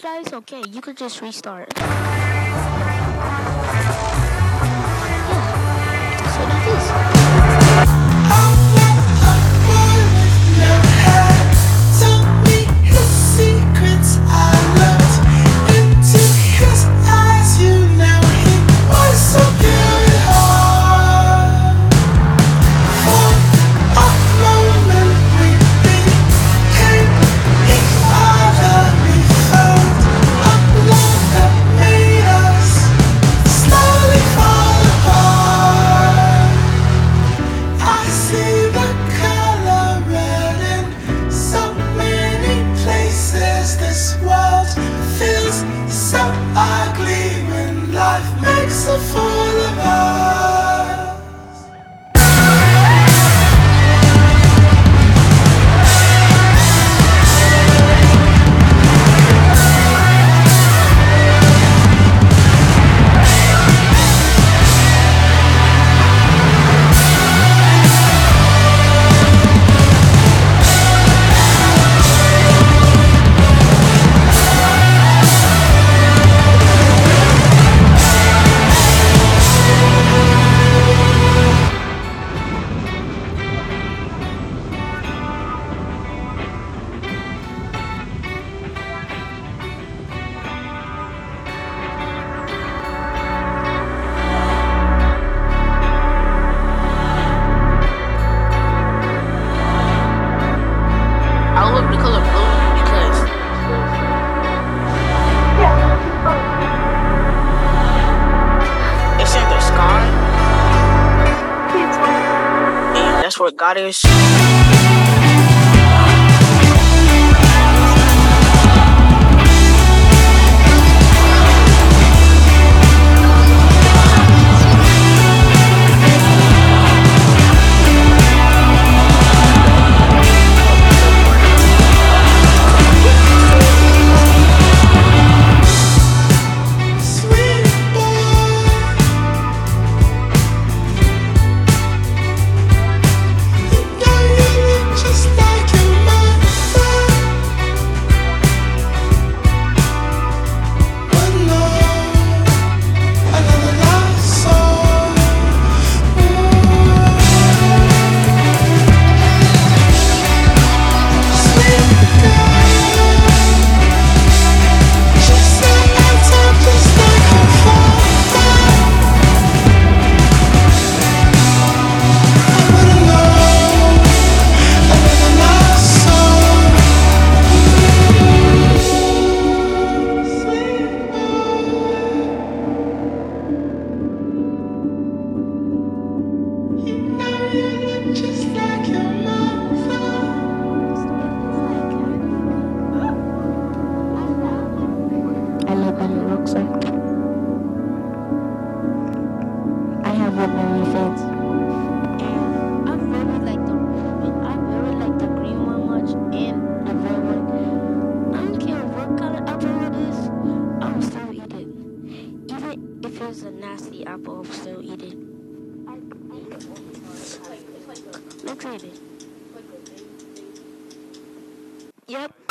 guys, okay, you could just restart. Yeah. So do this. This world feels so ugly when life makes a fool of us. I love the color blue because it's in the sky, and that's where God is. Just like your mother. I like what it looks like. I have one very fans. And I really like the green one much and the red one. I don't care what kind of apple it is, I will still eat it. Even if it's a nasty apple, I'll still eat it. Look at it. Yep.